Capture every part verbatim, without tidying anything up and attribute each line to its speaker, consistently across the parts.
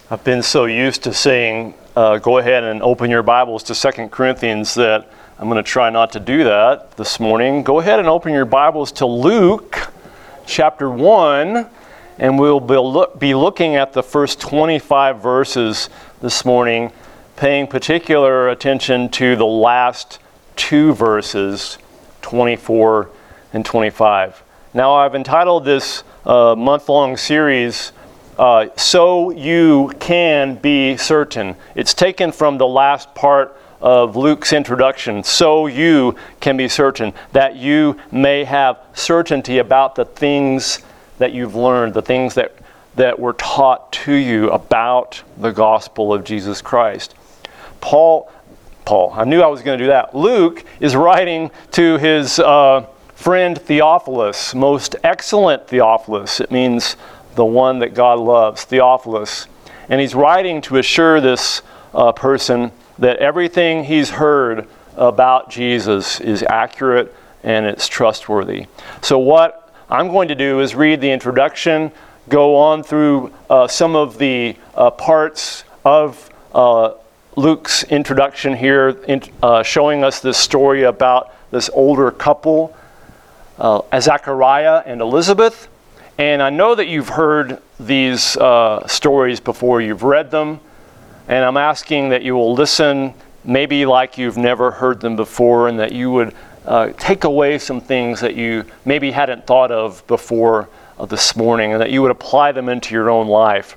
Speaker 1: I've been so used to saying, uh, go ahead and open your Bibles to Second Corinthians that I'm going to try not to do that this morning. Go ahead and open your Bibles to Luke chapter one, and we'll be, look, be looking at the first twenty-five verses this morning, paying particular attention to the last two verses, twenty-four and twenty-five. Now, I've entitled this uh, month-long series, Uh, so you can be certain. It's taken from the last part of Luke's introduction. So you can be certain, that you may have certainty about the things that you've learned, the things that, that were taught to you about the gospel of Jesus Christ. Paul, Paul, I knew I was going to do that. Luke is writing to his uh, friend Theophilus, most excellent Theophilus. It means the one that God loves, Theophilus. And he's writing to assure this uh, person that everything he's heard about Jesus is accurate and it's trustworthy. So what I'm going to do is read the introduction, go on through uh, some of the uh, parts of uh, Luke's introduction here, in, uh, showing us this story about this older couple, uh, Zachariah and Elizabeth. And I know that you've heard these uh, stories before, you've read them, and I'm asking that you will listen maybe like you've never heard them before, and that you would uh, take away some things that you maybe hadn't thought of before uh, this morning, and that you would apply them into your own life.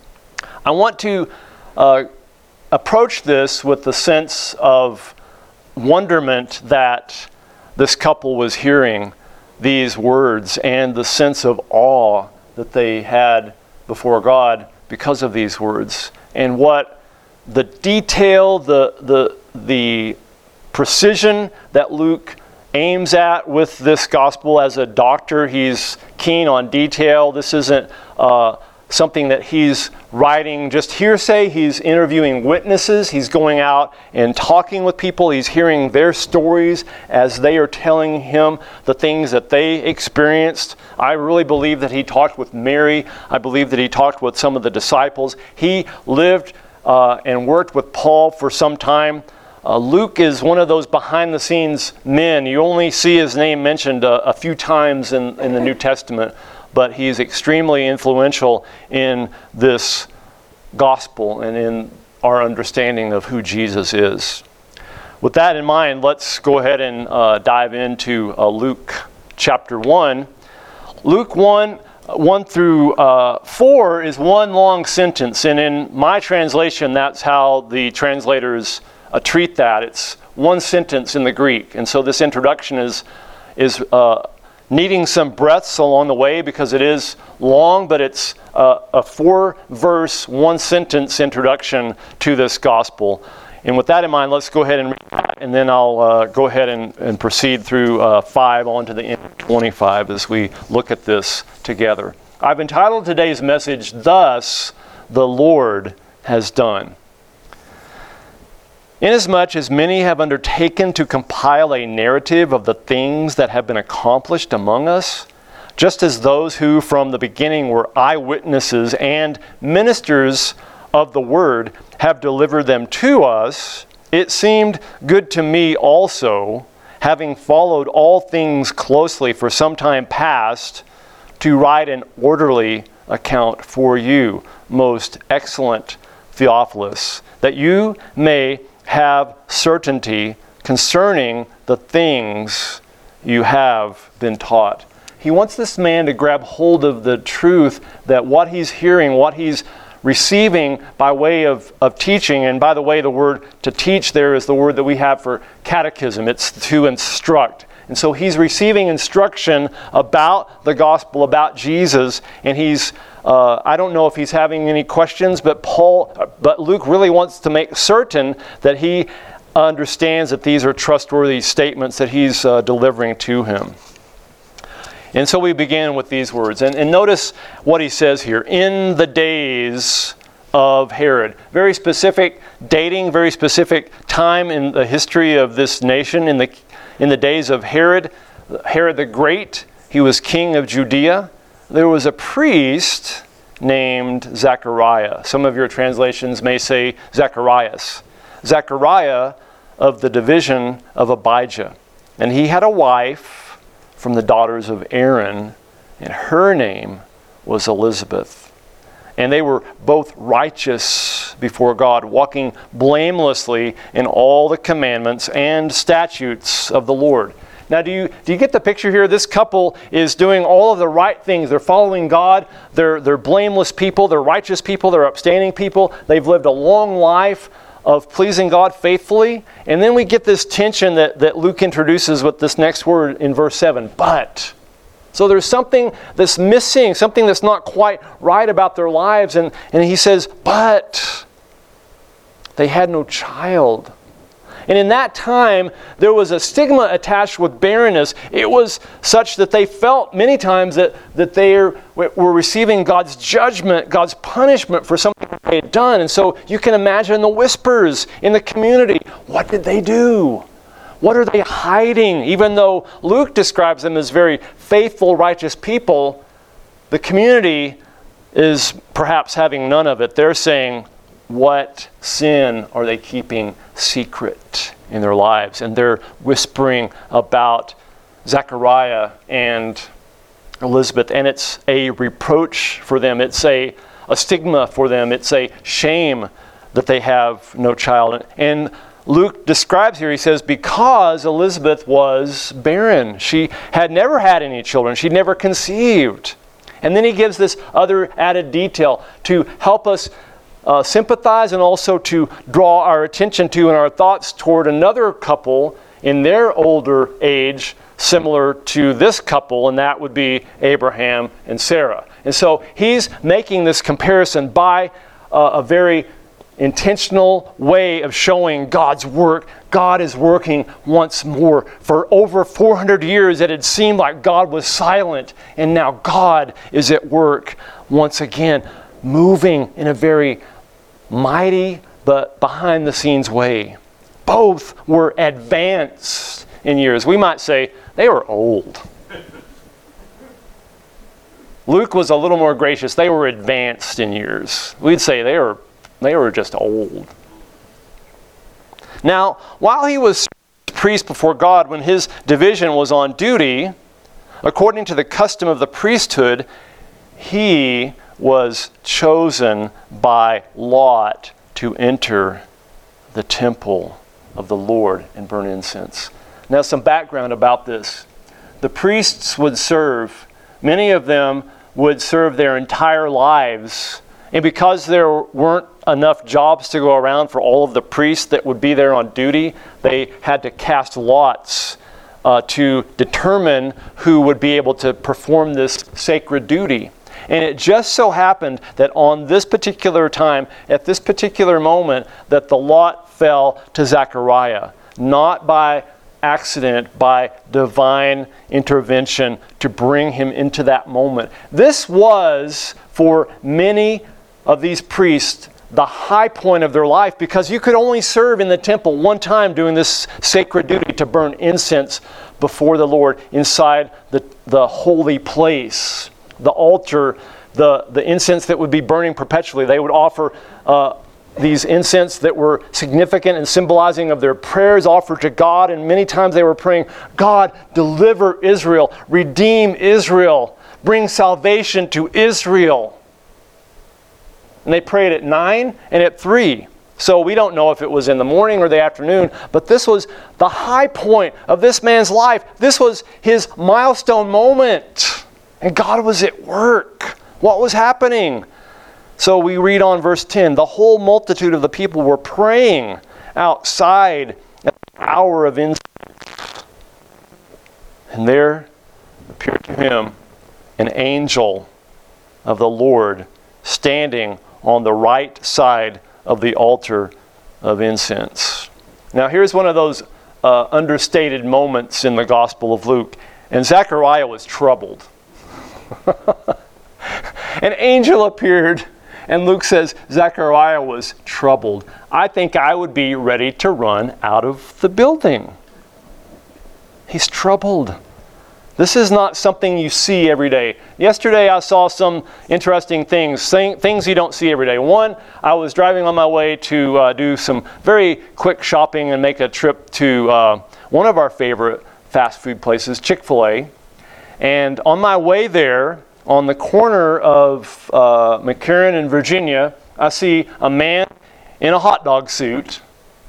Speaker 1: I want to uh, approach this with the sense of wonderment that this couple was hearing these words, and the sense of awe that they had before God because of these words, and what the detail, the the the precision that Luke aims at with this gospel. As a doctor, he's keen on detail. This isn't uh, something that he's writing just hearsay. He's interviewing witnesses. He's going out and talking with people. He's hearing their stories as they are telling him the things that they experienced. I really believe that he talked with Mary. I believe that he talked with some of the disciples. He lived uh, and worked with Paul for some time. Uh, Luke is one of those behind-the-scenes men. You only see his name mentioned a, a few times in, in the New Testament, but he's extremely influential in this gospel and in our understanding of who Jesus is. With that in mind, let's go ahead and uh, dive into uh, Luke chapter one. Luke one, one through uh, four is one long sentence, and in my translation, that's how the translators uh, treat that. It's one sentence in the Greek, and so this introduction is is uh, needing some breaths along the way because it is long, but it's uh, a four-verse, one-sentence introduction to this gospel. And with that in mind, let's go ahead and read that, and then I'll uh, go ahead and, and proceed through uh, five on to the end of twenty-five as we look at this together. I've entitled today's message, "Thus the Lord has done." Inasmuch as many have undertaken to compile a narrative of the things that have been accomplished among us, just as those who from the beginning were eyewitnesses and ministers of the word have delivered them to us, it seemed good to me also, having followed all things closely for some time past, to write an orderly account for you, most excellent Theophilus, that you may have certainty concerning the things you have been taught. He wants this man to grab hold of the truth that what he's hearing, what he's receiving by way of, of teaching, and by the way, the word to teach there is the word that we have for catechism. It's to instruct. And so he's receiving instruction about the gospel, about Jesus, and he's Uh, I don't know if he's having any questions, but Paul, but Luke really wants to make certain that he understands that these are trustworthy statements that he's uh, delivering to him. And so we begin with these words. And, and notice what he says here. In the days of Herod. Very specific dating, very specific time in the history of this nation. In the, in the days of Herod, Herod the Great, he was king of Judea. There was a priest named Zechariah. Some of your translations may say Zacharias. Zechariah of the division of Abijah. And he had a wife from the daughters of Aaron, and her name was Elizabeth. And they were both righteous before God, walking blamelessly in all the commandments and statutes of the Lord. Now, do you do you get the picture here? This couple is doing all of the right things. They're following God. They're, they're blameless people. They're righteous people. They're upstanding people. They've lived a long life of pleasing God faithfully. And then we get this tension that, that Luke introduces with this next word in verse seven, but. So there's something that's missing, something that's not quite right about their lives. And, and he says, but they had no child. And in that time, there was a stigma attached with barrenness. It was such that they felt many times that, that they were receiving God's judgment, God's punishment for something they had done. And so you can imagine the whispers in the community. What did they do? What are they hiding? Even though Luke describes them as very faithful, righteous people, the community is perhaps having none of it. They're saying, what sin are they keeping secret in their lives? And they're whispering about Zechariah and Elizabeth, and it's a reproach for them. It's a, a stigma for them. It's a shame that they have no child. And Luke describes here, he says, because Elizabeth was barren. She had never had any children. She'd never conceived. And then he gives this other added detail to help us uh, sympathize and also to draw our attention to and our thoughts toward another couple in their older age similar to this couple, and that would be Abraham and Sarah. And so he's making this comparison by uh, a very intentional way of showing God's work. God is working once more. For over four hundred years it had seemed like God was silent, and now God is at work once again, moving in a very mighty but behind the scenes way. Both were advanced in years. We might say they were old. Luke was a little more gracious. They were advanced in years. We'd say they were They were just old. Now, while he was priest before God, when his division was on duty, according to the custom of the priesthood, he was chosen by lot to enter the temple of the Lord and burn incense. Now, some background about this. The priests would serve, many of them would serve their entire lives. And because there weren't enough jobs to go around for all of the priests that would be there on duty, they had to cast lots uh, to determine who would be able to perform this sacred duty. And it just so happened that on this particular time, at this particular moment, that the lot fell to Zechariah, not by accident, by divine intervention to bring him into that moment. This was, for many of these priests, the high point of their life, because you could only serve in the temple one time doing this sacred duty to burn incense before the Lord inside the, the holy place, the altar, the, the incense that would be burning perpetually. They would offer uh, these incense that were significant and symbolizing of their prayers offered to God, and many times they were praying, God, deliver Israel, redeem Israel, bring salvation to Israel. And they prayed at nine and at three. So we don't know if it was in the morning or the afternoon, but this was the high point of this man's life. This was his milestone moment. And God was at work. What was happening? So we read on verse ten, the whole multitude of the people were praying outside at the hour of incense. And there appeared to him an angel of the Lord standing on the right side of the altar of incense. Now here's one of those uh, understated moments in the Gospel of Luke. And Zechariah was troubled. An angel appeared, and Luke says Zechariah was troubled. I think I would be ready to run out of the building. He's troubled. This is not something you see every day. Yesterday I saw some interesting things, things you don't see every day. One, I was driving on my way to uh, do some very quick shopping and make a trip to uh, one of our favorite fast food places, Chick-fil-A. And on my way there, on the corner of uh, McCarran and Virginia, I see a man in a hot dog suit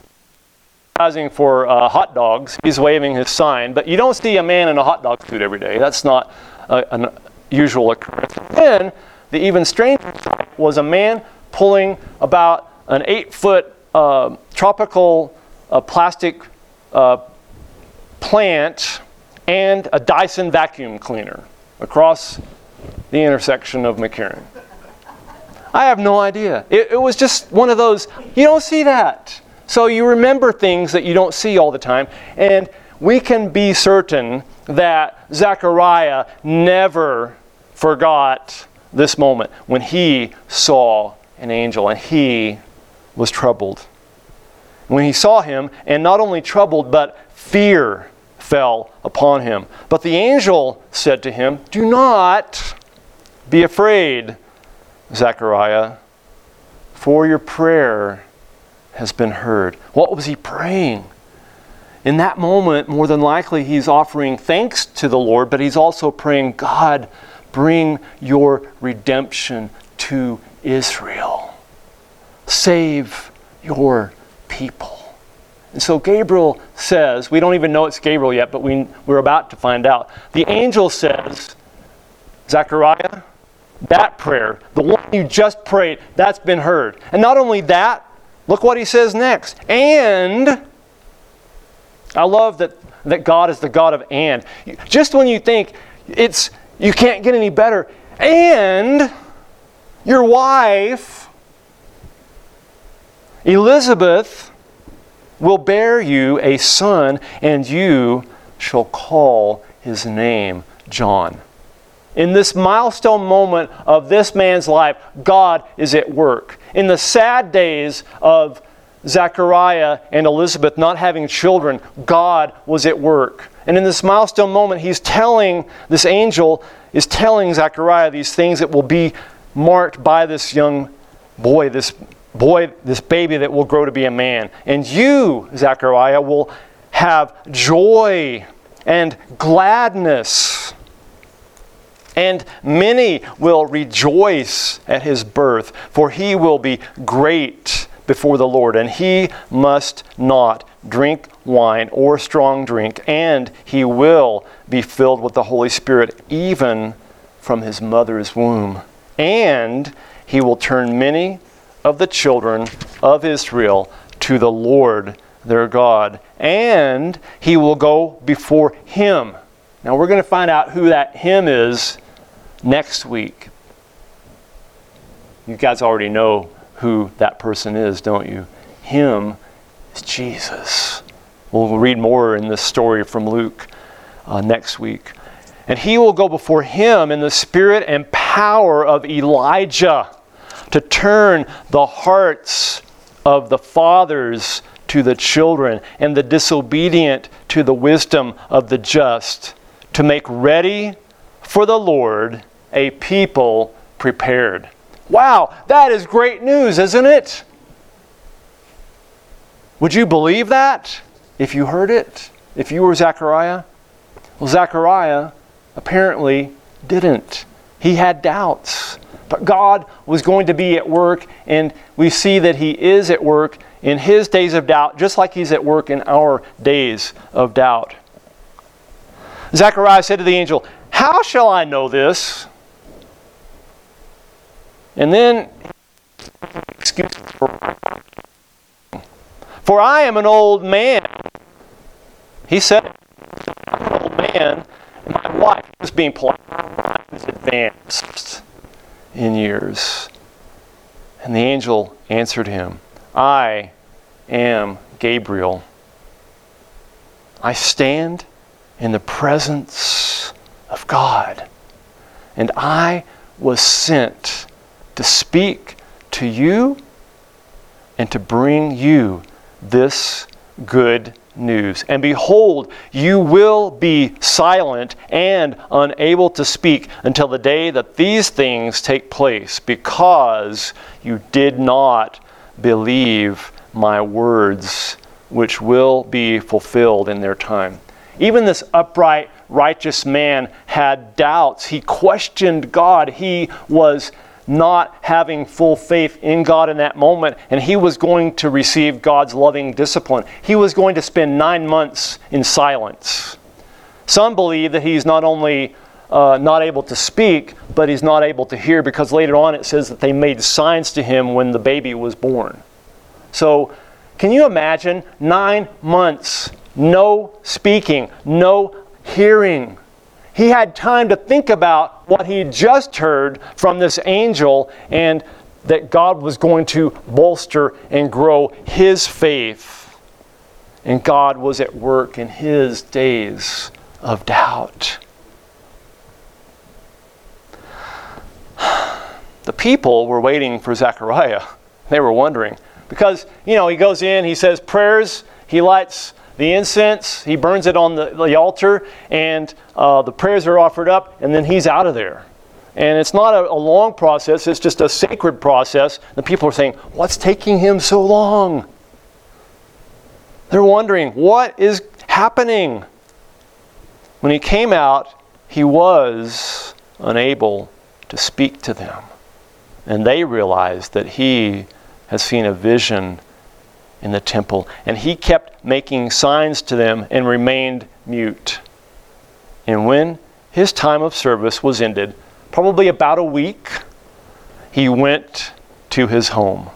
Speaker 1: for uh, hot dogs. He's waving his sign, but you don't see a man in a hot dog suit every day. That's not a, an usual occurrence. Then the even stranger sight was a man pulling about an eight-foot uh, tropical uh, plastic uh, plant and a Dyson vacuum cleaner across the intersection of McCarran. I have no idea. It, it was just one of those, you don't see that. So you remember things that you don't see all the time. And we can be certain that Zechariah never forgot this moment when he saw an angel and he was troubled. When he saw him, and not only troubled, but fear fell upon him. But the angel said to him, "Do not be afraid, Zechariah, for your prayer has been heard." What was he praying? In that moment, more than likely, he's offering thanks to the Lord, but he's also praying, "God, bring your redemption to Israel. Save your people." And so Gabriel says, we don't even know it's Gabriel yet, but we, we're about to find out. The angel says, "Zechariah, that prayer, the one you just prayed, that's been heard." And not only that, look what he says next. And, I love that, that God is the God of and. Just when you think it's you can't get any better, and your wife, Elizabeth, will bear you a son, and you shall call his name John. In this milestone moment of this man's life, God is at work. In the sad days of Zechariah and Elizabeth not having children, God was at work. And in this milestone moment, he's telling, this angel is telling Zechariah these things that will be marked by this young boy, this boy, this baby that will grow to be a man. And you, Zechariah, will have joy and gladness. And many will rejoice at his birth, for he will be great before the Lord, and he must not drink wine or strong drink, and he will be filled with the Holy Spirit even from his mother's womb. And he will turn many of the children of Israel to the Lord their God, and he will go before him. Now we're going to find out who that him is next week. You guys already know who that person is, don't you? Him is Jesus. We'll read more in this story from Luke uh, next week. And he will go before him in the spirit and power of Elijah to turn the hearts of the fathers to the children and the disobedient to the wisdom of the just, to make ready for the Lord a people prepared. Wow, that is great news, isn't it? Would you believe that if you heard it? If you were Zechariah? Well, Zechariah apparently didn't. He had doubts. But God was going to be at work, and we see that he is at work in his days of doubt, just like he's at work in our days of doubt. Zechariah said to the angel, "How shall I know this?" And then, excuse me, for, for I am an old man. He said, "I'm an old man, and my wife was being polite. I was advanced in years." And the angel answered him, "I am Gabriel. I stand in the presence of God, and I was sent to speak to you and to bring you this good news. And behold, you will be silent and unable to speak until the day that these things take place, because you did not believe my words, which will be fulfilled in their time. Even this upright, righteous man had doubts. He questioned God. He was not having full faith in God in that moment, and he was going to receive God's loving discipline. He was going to spend nine months in silence. Some believe that he's not only uh, not able to speak, but he's not able to hear, because later on it says that they made signs to him when the baby was born. So, can you imagine nine months, no speaking, no hearing? He had time to think about what he just heard from this angel, and that God was going to bolster and grow his faith. And God was at work in his days of doubt. The people were waiting for Zechariah. They were wondering. Because, you know, he goes in, he says prayers, he lights the incense, he burns it on the, the altar, and uh, the prayers are offered up, and then he's out of there. And it's not a, a long process, it's just a sacred process. The people are saying, what's taking him so long? They're wondering, what is happening? When he came out, he was unable to speak to them. And they realized that he has seen a vision in the temple. And he kept making signs to them and remained mute. And when his time of service was ended, probably about a week, he went to his home.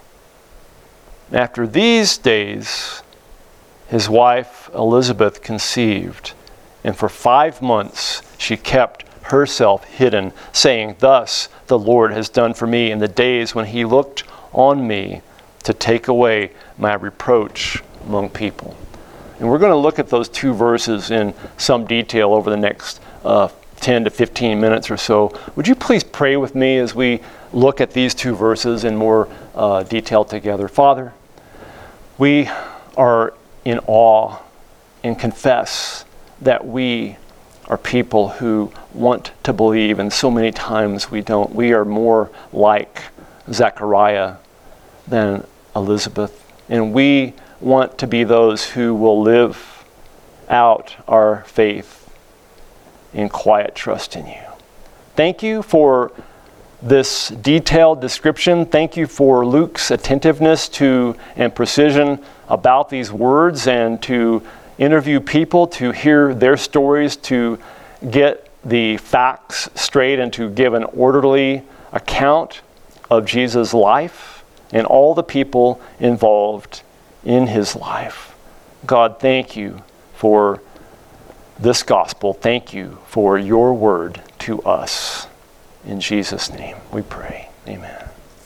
Speaker 1: After these days, his wife Elizabeth conceived, and for five months she kept herself hidden, saying, "Thus the Lord has done for me in the days when he looked on me to take away my reproach among people." And we're going to look at those two verses in some detail over the next uh, ten to fifteen minutes or so. Would you please pray with me as we look at these two verses in more uh, detail together? Father, we are in awe and confess that we are people who want to believe, and so many times we don't. We are more like Zechariah than Elizabeth, and we want to be those who will live out our faith in quiet trust in you. Thank you for this detailed description. Thank you for Luke's attentiveness to and precision about these words, and to interview people, to hear their stories, to get the facts straight, and to give an orderly account of Jesus' life and all the people involved in his life. God, thank you for this gospel. Thank you for your word to us. In Jesus' name we pray. Amen.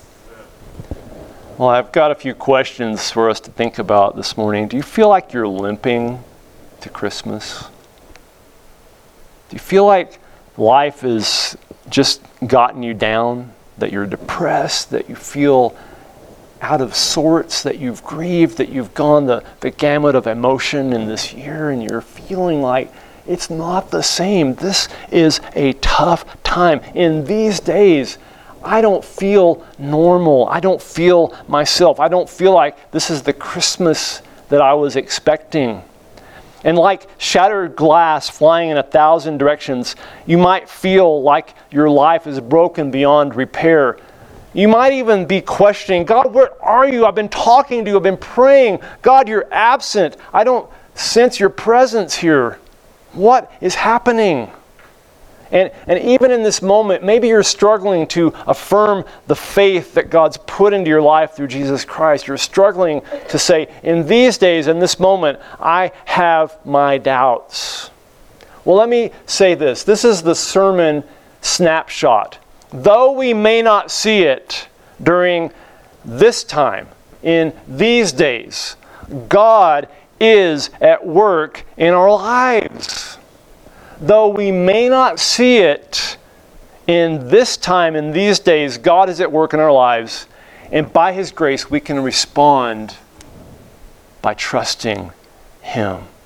Speaker 1: Well, I've got a few questions for us to think about this morning. Do you feel like you're limping to Christmas? Do you feel like life has just gotten you down, that you're depressed, that you feel out of sorts, that you've grieved, that you've gone the, the gamut of emotion in this year, and you're feeling like it's not the same? This is a tough time. In these days, I don't feel normal. I don't feel myself. I don't feel like this is the Christmas that I was expecting. And like shattered glass flying in a thousand directions, you might feel like your life is broken beyond repair. You might even be questioning, God, where are you? I've been talking to you. I've been praying. God, you're absent. I don't sense your presence here. What is happening? And, and even in this moment, maybe you're struggling to affirm the faith that God's put into your life through Jesus Christ. You're struggling to say, in these days, in this moment, I have my doubts. Well, let me say this. This is the sermon snapshot. Though we may not see it during this time, in these days, God is at work in our lives. Though we may not see it in this time, in these days, God is at work in our lives. And by His grace, we can respond by trusting Him.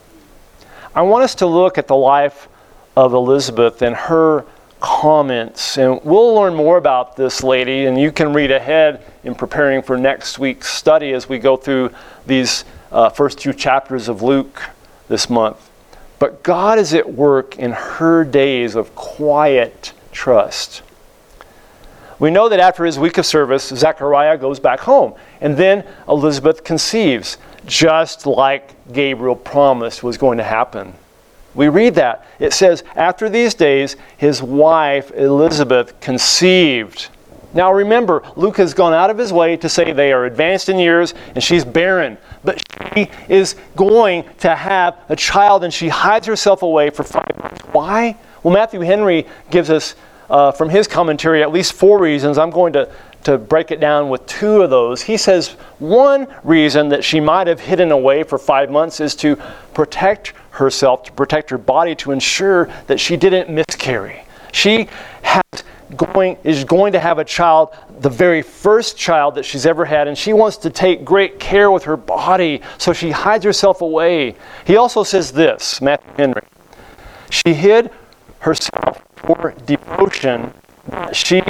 Speaker 1: I want us to look at the life of Elizabeth and her comments. And we'll learn more about this lady, and you can read ahead in preparing for next week's study as we go through these uh, first two chapters of Luke this month. But God is at work in her days of quiet trust. We know that after his week of service, Zechariah goes back home, and then Elizabeth conceives, just like Gabriel promised was going to happen. We read that. It says, after these days, his wife Elizabeth conceived. Now remember, Luke has gone out of his way to say they are advanced in years and she's barren. But she is going to have a child, and she hides herself away for five months. Why? Well, Matthew Henry gives us, uh, from his commentary, at least four reasons. I'm going to, to break it down with two of those. He says one reason that she might have hidden away for five months is to protect herself, to protect her body, to ensure that she didn't miscarry. She has going is going to have a child, the very first child that she's ever had, and she wants to take great care with her body, so she hides herself away. He also says this, Matthew Henry, she hid herself for devotion. She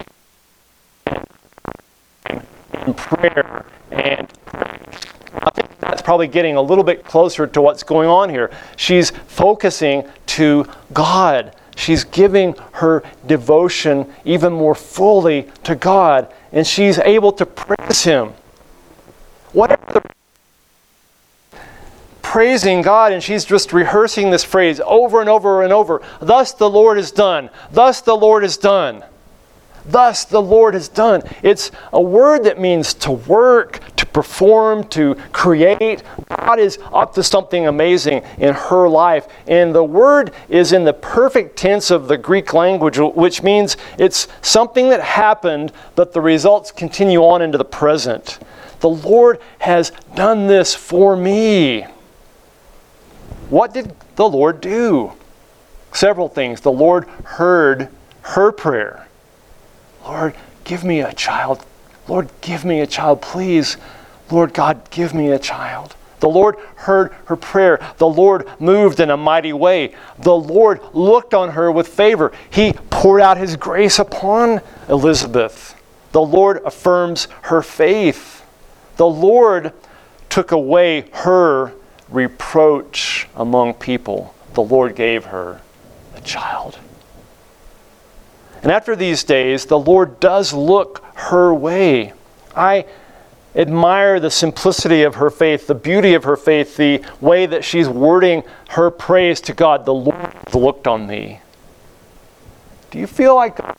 Speaker 1: in prayer and praise. I think that's probably getting a little bit closer to what's going on here. She's focusing to God. She's giving her devotion even more fully to God, and she's able to praise Him. Whatever the praising God, and she's just rehearsing this phrase over and over and over. Thus the Lord is done. Thus the Lord is done. Thus the Lord has done. It's a word that means to work, to perform, to create. God is up to something amazing in her life. And the word is in the perfect tense of the Greek language, which means it's something that happened, but the results continue on into the present. The Lord has done this for me. What did the Lord do? Several things. The Lord heard her prayer. Lord, give me a child. Lord, give me a child, please. Lord God, give me a child. The Lord heard her prayer. The Lord moved in a mighty way. The Lord looked on her with favor. He poured out His grace upon Elizabeth. The Lord affirms her faith. The Lord took away her reproach among people. The Lord gave her a child. And after these days, the Lord does look her way. I admire the simplicity of her faith, the beauty of her faith, the way that she's wording her praise to God. The Lord has looked on me. Do you feel like God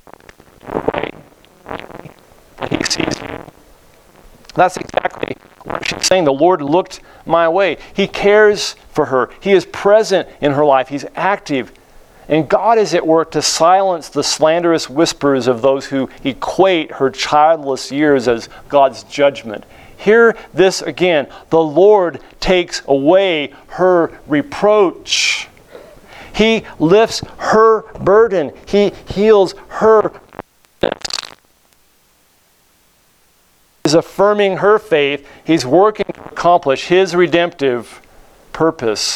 Speaker 1: that He sees you? That's exactly what she's saying. The Lord looked my way. He cares for her. He is present in her life. He's active. And God is at work to silence the slanderous whispers of those who equate her childless years as God's judgment. Hear this again. The Lord takes away her reproach. He lifts her burden. He heals her. He's affirming her faith. He's working to accomplish His redemptive purpose.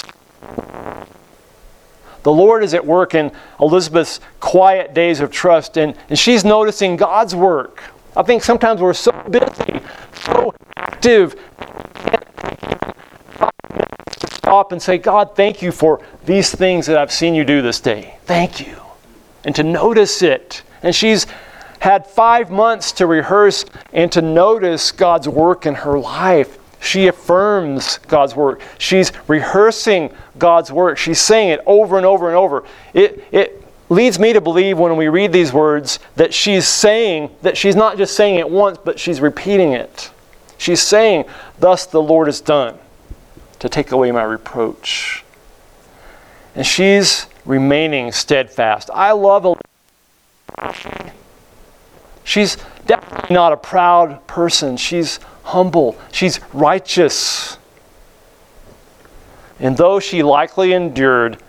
Speaker 1: The Lord is at work in Elizabeth's quiet days of trust, and, and she's noticing God's work. I think sometimes we're so busy, so active, we can't take even five minutes to stop and say, God, thank you for these things that I've seen you do this day. Thank you. And to notice it. And she's had five months to rehearse and to notice God's work in her life. She affirms God's work. She's rehearsing God's work. She's saying it over and over and over. It, it leads me to believe when we read these words that she's saying, that she's not just saying it once, but she's repeating it. She's saying, thus the Lord has done to take away my reproach. And she's remaining steadfast. I love Elizabeth. She's definitely not a proud person. She's humble. She's righteous. And though she likely endured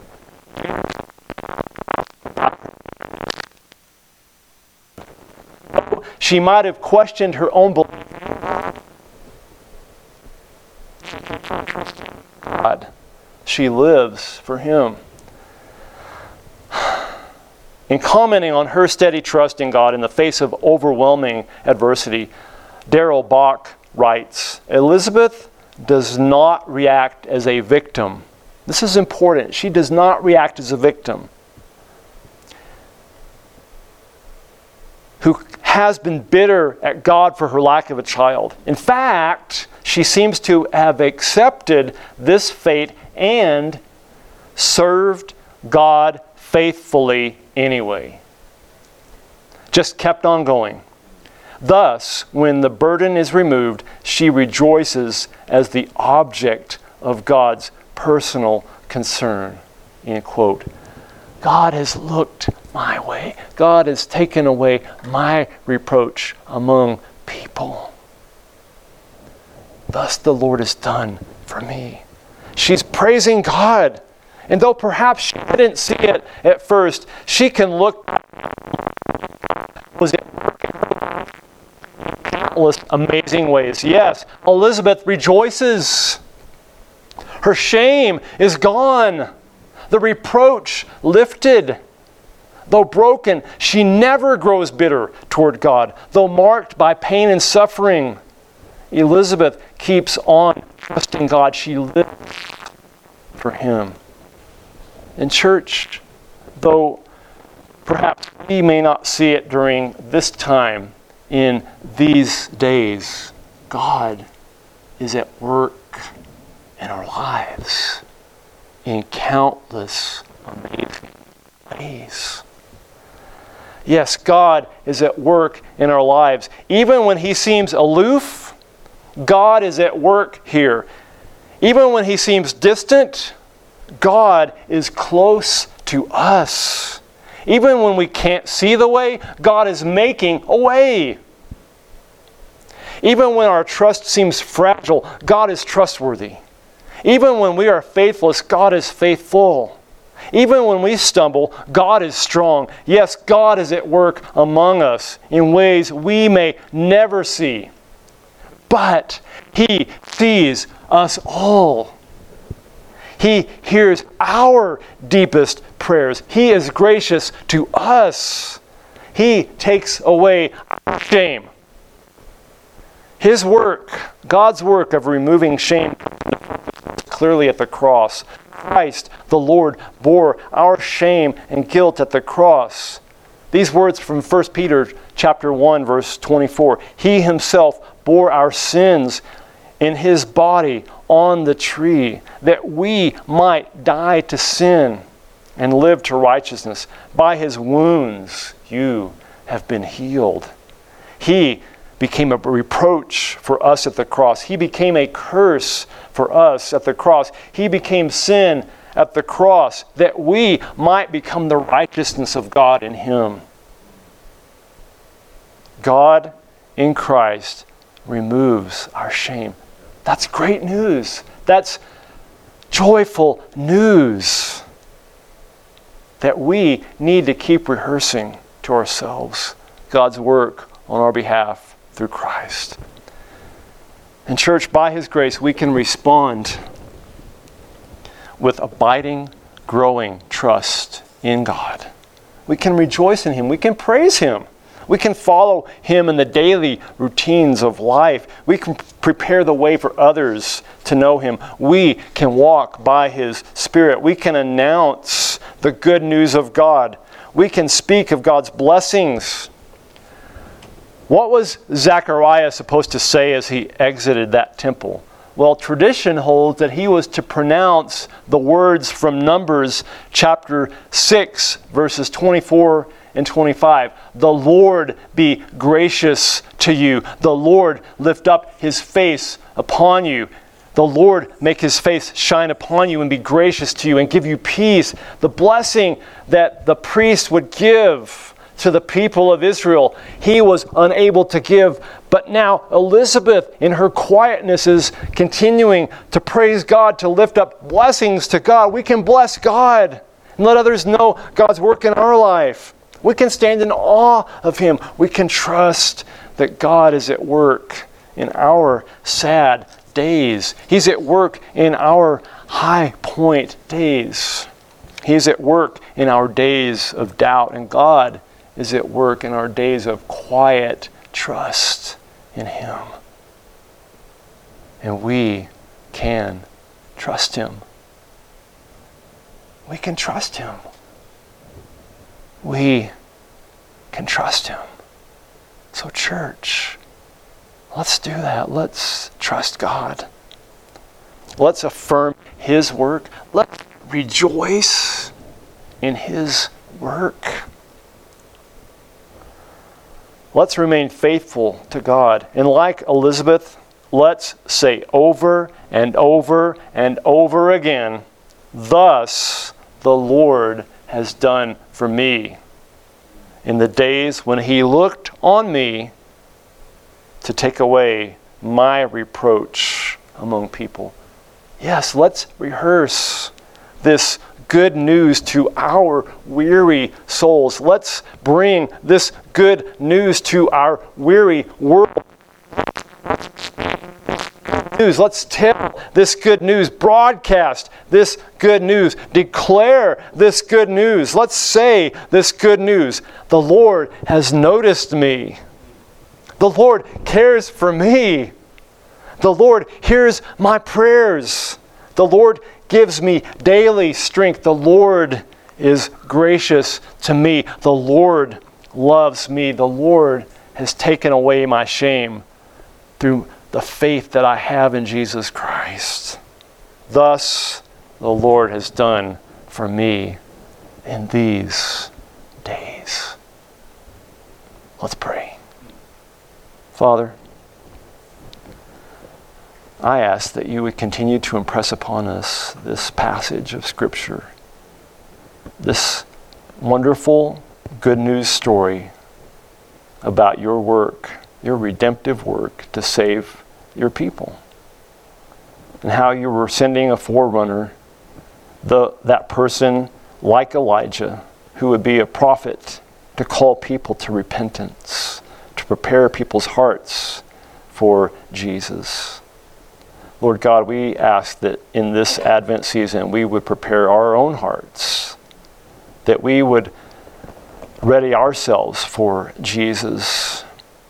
Speaker 1: she might have questioned her own belief. God. she lives for him. In commenting on her steady trust in God in the face of overwhelming adversity, Darrell Bock writes, Elizabeth does not react as a victim. This is important. She does not react as a victim who has been bitter at God for her lack of a child. In fact, she seems to have accepted this fate and served God faithfully anyway. Just kept on going. Thus, when the burden is removed, she rejoices as the object of God's personal concern. End quote. God has looked my way. God has taken away my reproach among people. Thus the Lord has done for me. She's praising God. And though perhaps she didn't see it at first, she can look was it countless amazing ways. Yes, Elizabeth rejoices. Her shame is gone. The reproach lifted. Though broken, she never grows bitter toward God. Though marked by pain and suffering, Elizabeth keeps on trusting God. She lives for him. In church, though perhaps we may not see it during this time, in these days, God is at work in our lives in countless amazing ways. Yes, God is at work in our lives. Even when he seems aloof, God is at work here. Even when he seems distant, God is close to us. Even when we can't see the way, God is making a way. Even when our trust seems fragile, God is trustworthy. Even when we are faithless, God is faithful. Even when we stumble, God is strong. Yes, God is at work among us in ways we may never see. But he sees us all. He hears our deepest prayers. He is gracious to us. He takes away our shame. His work, God's work of removing shame, clearly at the cross. Christ, the Lord, bore our shame and guilt at the cross. These words from First Peter chapter one, verse twenty-four. He himself bore our sins in his body on the tree, that we might die to sin and live to righteousness. By his wounds you have been healed. He became a reproach for us at the cross. He became a curse for us at the cross. He became sin at the cross, that we might become the righteousness of God in him. God in Christ removes our shame. That's great news. That's joyful news that we need to keep rehearsing to ourselves God's work on our behalf through Christ. And church, by his grace, we can respond with abiding, growing trust in God. We can rejoice in him. We can praise him. We can follow him in the daily routines of life. We can prepare the way for others to know him. We can walk by his Spirit. We can announce the good news of God. We can speak of God's blessings. What was Zechariah supposed to say as he exited that temple? Well, tradition holds that he was to pronounce the words from Numbers chapter six, verses twenty-four and twenty-five. The Lord be gracious to you. The Lord lift up his face upon you. The Lord make his face shine upon you and be gracious to you and give you peace. The blessing that the priest would give to the people of Israel, he was unable to give. But now Elizabeth, in her quietness, is continuing to praise God, to lift up blessings to God. We can bless God and let others know God's work in our life. We can stand in awe of him. We can trust that God is at work in our sad days. He's at work in our high point days. He's at work in our days of doubt. And God is at work in our days of quiet trust in Him. And we can trust Him. We can trust Him. We can trust Him. So church, let's do that. Let's trust God. Let's affirm His work. Let's rejoice in His work. Let's remain faithful to God. And like Elizabeth, let's say over and over and over again, thus the Lord has done for me in the days when He looked on me to take away my reproach among people. Yes, let's rehearse this good news to our weary souls. Let's bring this good news to our weary world. Let's tell this good news, broadcast this good news, declare this good news. Let's say this good news. The Lord has noticed me. The Lord cares for me. The Lord hears my prayers. The Lord gives me daily strength. The Lord is gracious to me. The Lord loves me. The Lord has taken away my shame through the faith that I have in Jesus Christ. Thus, the Lord has done for me in these days. Let's pray. Father, I ask that you would continue to impress upon us this passage of Scripture, this wonderful good news story about your work, your redemptive work to save your people, and how you were sending a forerunner, the, that person like Elijah, who would be a prophet to call people to repentance, to prepare people's hearts for Jesus. Lord God, we ask that in this Advent season we would prepare our own hearts, that we would ready ourselves for Jesus.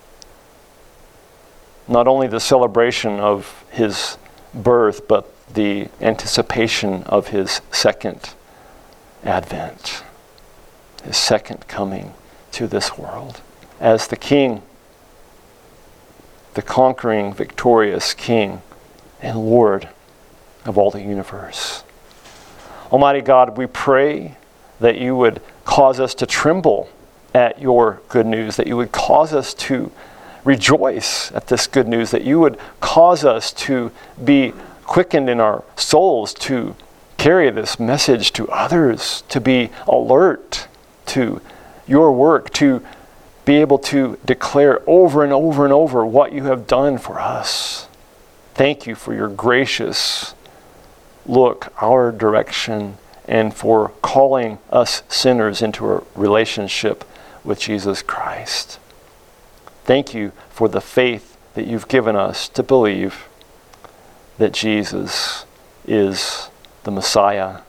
Speaker 1: Not only the celebration of His birth, but the anticipation of His second advent, His second coming to this world as the King, the conquering, victorious King and Lord of all the universe. Almighty God, we pray that you would cause us to tremble at your good news, that you would cause us to rejoice at this good news, that you would cause us to be quickened in our souls to carry this message to others, to be alert to your work, to be able to declare over and over and over what you have done for us. Thank you for your gracious look our direction and for calling us sinners into a relationship with Jesus Christ. Thank you for the faith that you've given us to believe that Jesus is the Messiah,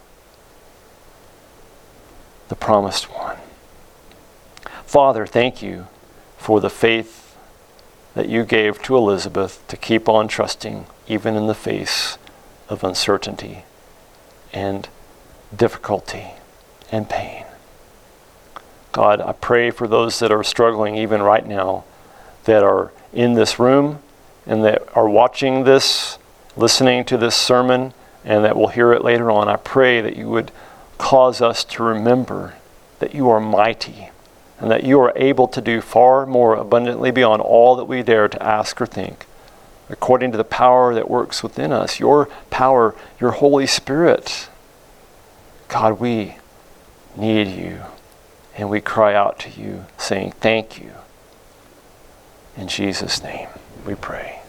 Speaker 1: the promised one. Father, thank you for the faith that you gave to Elizabeth to keep on trusting even in the face of uncertainty and difficulty and pain. God, I pray for those that are struggling even right now, that are in this room and that are watching this, listening to this sermon, and that will hear it later on. I pray that you would cause us to remember that you are mighty and that you are able to do far more abundantly beyond all that we dare to ask or think, according to the power that works within us, your power, your Holy Spirit. God, we need you, and we cry out to you, saying thank you. In Jesus' name we pray.